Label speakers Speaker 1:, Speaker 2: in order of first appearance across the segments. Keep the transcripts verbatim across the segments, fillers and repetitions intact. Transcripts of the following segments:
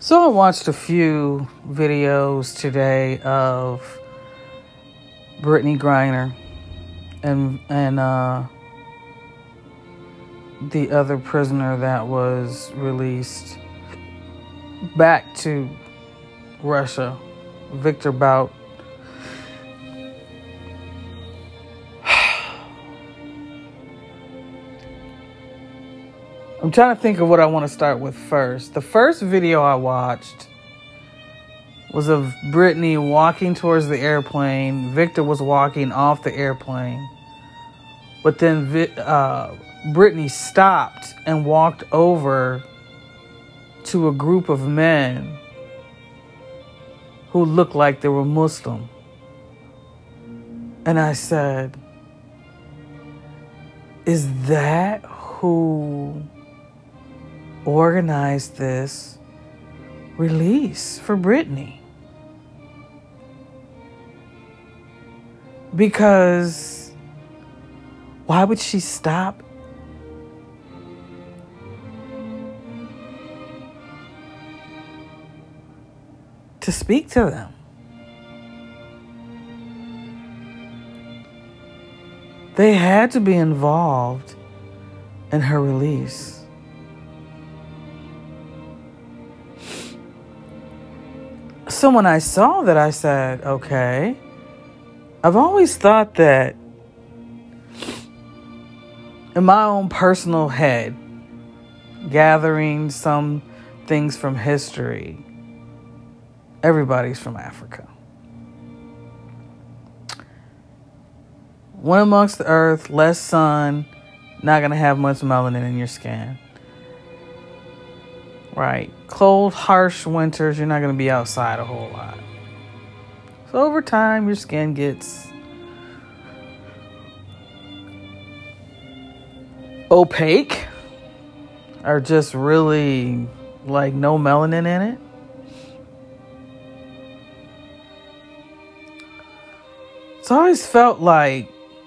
Speaker 1: So I watched a few videos today of Brittany Griner and and uh, the other prisoner that was released back to Russia, Victor Bout. I'm trying to think of what I want to start with first. The first video I watched was of Brittany walking towards the airplane. Victor was walking off the airplane. But then uh, Brittany stopped and walked over to a group of men who looked like they were Muslim. And I said, is that who organized this release for Brittany? Because why would she stop to speak to them? They had to be involved in her release. So when I saw that, I said, okay, I've always thought that in my own personal head, gathering some things from history, everybody's from Africa. One amongst the earth, less sun, not going to have much melanin in your skin. Right. Cold, harsh winters, you're not going to be outside a whole lot. So over time, your skin gets opaque or just really like no melanin in it. So I always felt like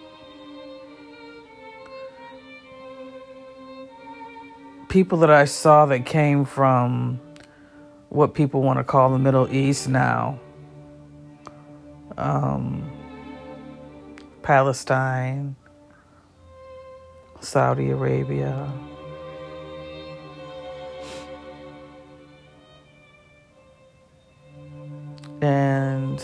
Speaker 1: people that I saw that came from what people want to call the Middle East now, um, Palestine, Saudi Arabia, and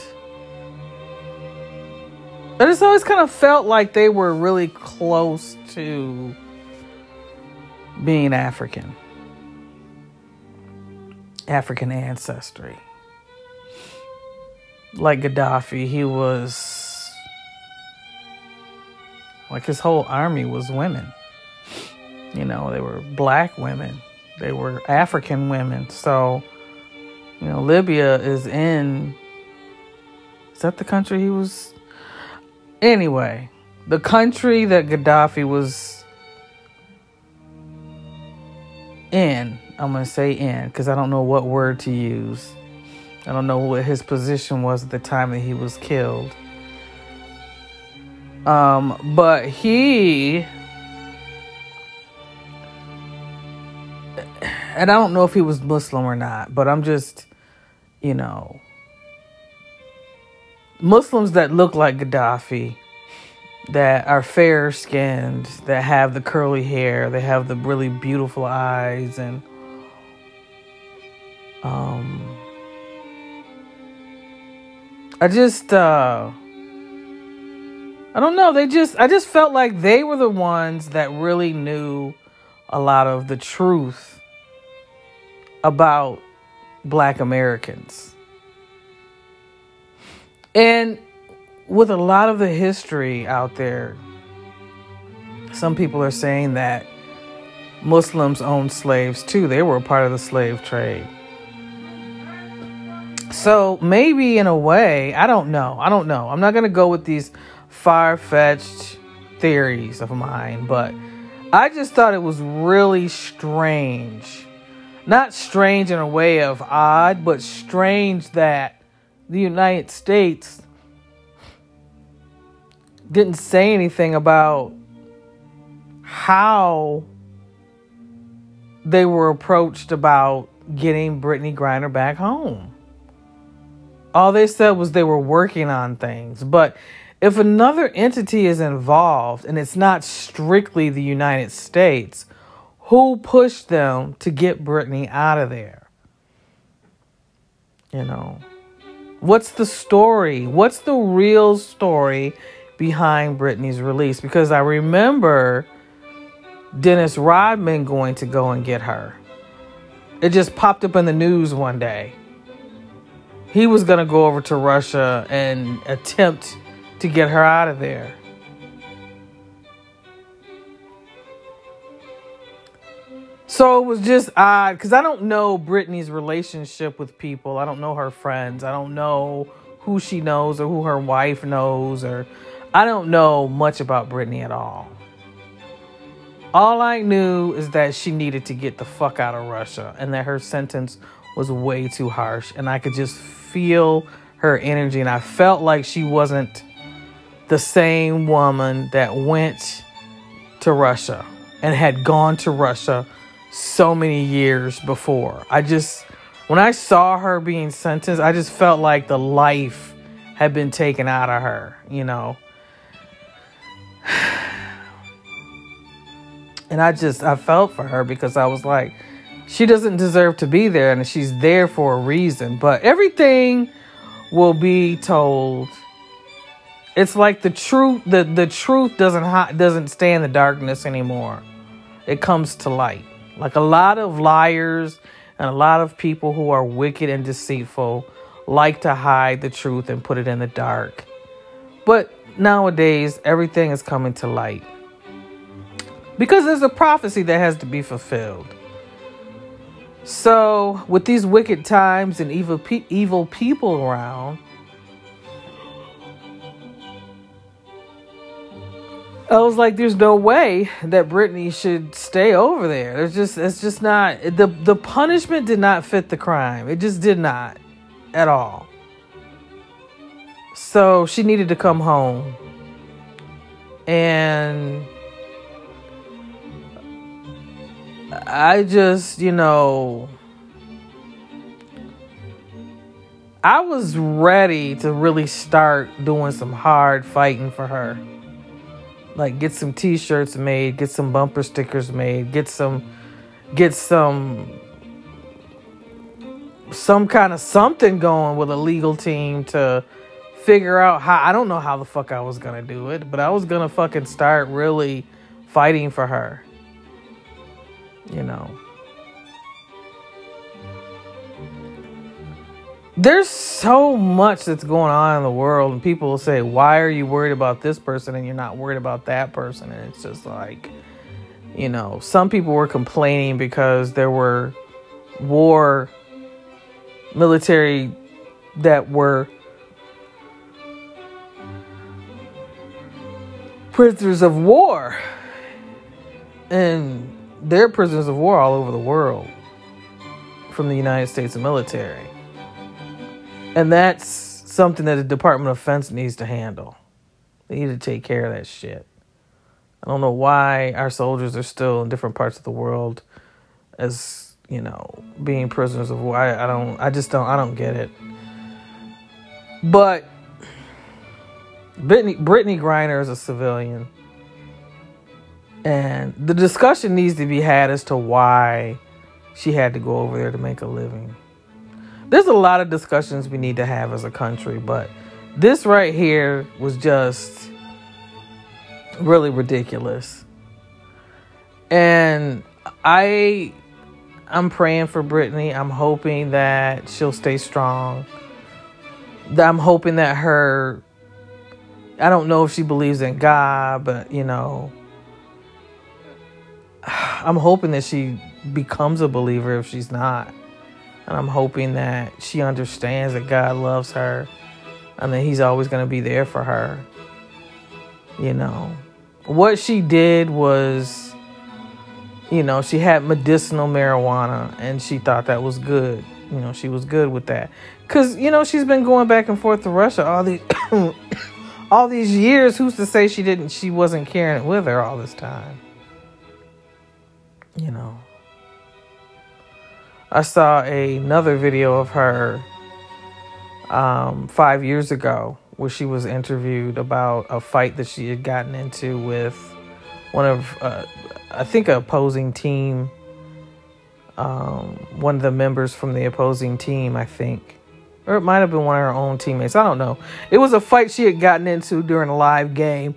Speaker 1: I just always kind of felt like they were really close to being African, African ancestry. Like Gaddafi, he was, like his whole army was women. You know, they were black women. They were African women. So, you know, Libya is in, is that the country he was? Anyway, the country that Gaddafi was in, I'm going to say in, because I don't know what word to use. I don't know what his position was at the time that he was killed. Um, but he, and I don't know if he was Muslim or not, but I'm just, you know, Muslims that look like Gaddafi, that are fair-skinned, that have the curly hair, they have the really beautiful eyes, and um, I just, uh, I don't know, they just, I just felt like they were the ones that really knew a lot of the truth about Black Americans. And with a lot of the history out there, some people are saying that Muslims owned slaves too. They were a part of the slave trade. So maybe in a way, I don't know. I don't know. I'm not going to go with these far-fetched theories of mine, but I just thought it was really strange. Not strange in a way of odd, but strange that the United States didn't say anything about how they were approached about getting Brittney Griner back home. All they said was they were working on things. But if another entity is involved and it's not strictly the United States, who pushed them to get Brittney out of there? You know, what's the story? What's the real story behind Brittney's release? Because I remember Dennis Rodman going to go and get her. It just popped up in the news one day. He was going to go over to Russia and attempt to get her out of there. So it was just odd because I don't know Brittney's relationship with people. I don't know her friends. I don't know who she knows or who her wife knows, or I don't know much about Brittney at all. All I knew is that she needed to get the fuck out of Russia and that her sentence was way too harsh. And I could just feel her energy. And I felt like she wasn't the same woman that went to Russia and had gone to Russia so many years before. I just, when I saw her being sentenced, I just felt like the life had been taken out of her, you know. And I just, I felt for her because I was like, she doesn't deserve to be there and she's there for a reason. But everything will be told. It's like the truth, the, the truth doesn't hi- doesn't stay in the darkness anymore. It comes to light. Like a lot of liars and a lot of people who are wicked and deceitful like to hide the truth and put it in the dark. But nowadays, everything is coming to light. Because there's a prophecy that has to be fulfilled. So, with these wicked times and evil pe- evil people around, I was like, there's no way that Brittney should stay over there. There's just, it's just not, the, the punishment did not fit the crime. It just did not at all. So she needed to come home. And I just, you know, I was ready to really start doing some hard fighting for her. Like get some t-shirts made, get some bumper stickers made, get some, get some, some kind of something going with a legal team to figure out how, I don't know how the fuck I was going to do it, but I was going to fucking start really fighting for her. You know. There's so much that's going on in the world, and people will say, why are you worried about this person and you're not worried about that person? And it's just like, you know, some people were complaining because there were war military that were prisoners of war. And they're prisoners of war all over the world from the United States military. And that's something that the Department of Defense needs to handle. They need to take care of that shit. I don't know why our soldiers are still in different parts of the world as, you know, being prisoners of war. I, I don't, I just don't, I don't get it. But Brittney, Brittney Griner is a civilian. And the discussion needs to be had as to why she had to go over there to make a living. There's a lot of discussions we need to have as a country, but this right here was just really ridiculous. And I, I'm praying for Brittney. I'm hoping that she'll stay strong. I'm hoping that her, I don't know if she believes in God, but, you know, I'm hoping that she becomes a believer if she's not. And I'm hoping that she understands that God loves her and that he's always going to be there for her. You know, what she did was, you know, she had medicinal marijuana and she thought that was good. You know, she was good with that. Because, you know, she's been going back and forth to Russia all these, all these years. Who's to say she didn't, she wasn't carrying it with her all this time? You know. I saw a, another video of her um, five years ago where she was interviewed about a fight that she had gotten into with one of, uh, I think, an opposing team. Um, one of the members from the opposing team, I think. Or it might have been one of her own teammates. I don't know. It was a fight she had gotten into during a live game.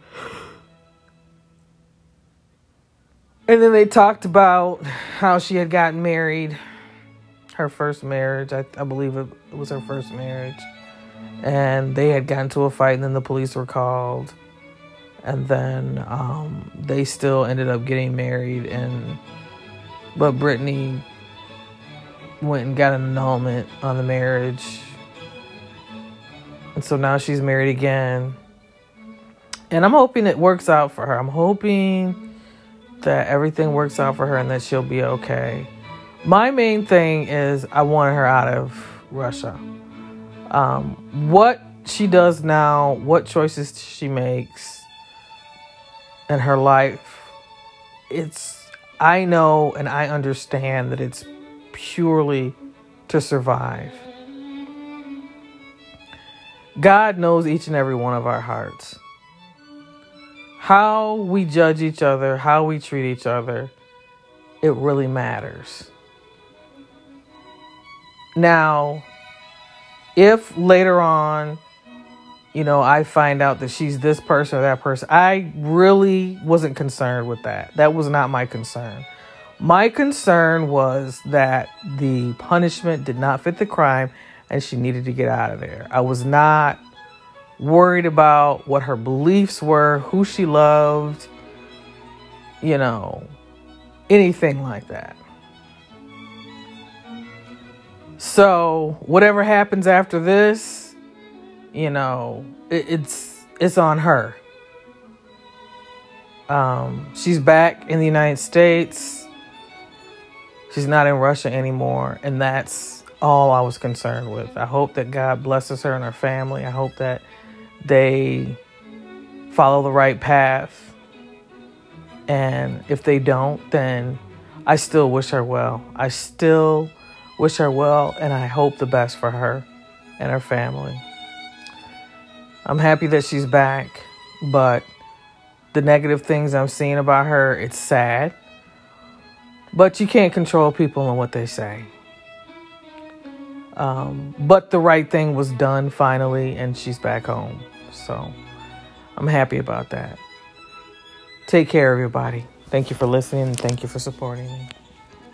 Speaker 1: And then they talked about how she had gotten married. Her first marriage. I, I believe it, it was her first marriage. And they had gotten into a fight, and then the police were called. And then um, they still ended up getting married. And but Britney went and got an annulment on the marriage. And so now she's married again. And I'm hoping it works out for her. I'm hoping that everything works out for her and that she'll be okay. My main thing is I want her out of Russia. Um, what she does now, what choices she makes in her life, it's, I know and I understand that it's purely to survive. God knows each and every one of our hearts. How we judge each other, how we treat each other, it really matters. Now, if later on, you know, I find out that she's this person or that person, I really wasn't concerned with that. That was not my concern. My concern was that the punishment did not fit the crime and she needed to get out of there. I was not worried about what her beliefs were, who she loved, you know, anything like that. So whatever happens after this, you know, it, it's it's on her. Um, she's back in the United States. She's not in Russia anymore, and that's all I was concerned with. I hope that God blesses her and her family. I hope that they follow the right path. And if they don't, then I still wish her well. I still wish her well, and I hope the best for her and her family. I'm happy that she's back, but the negative things I'm seeing about her, it's sad. But you can't control people and what they say. Um, but the right thing was done finally, and she's back home. So I'm happy about that. Take care, everybody. Thank you for listening, and thank you for supporting me.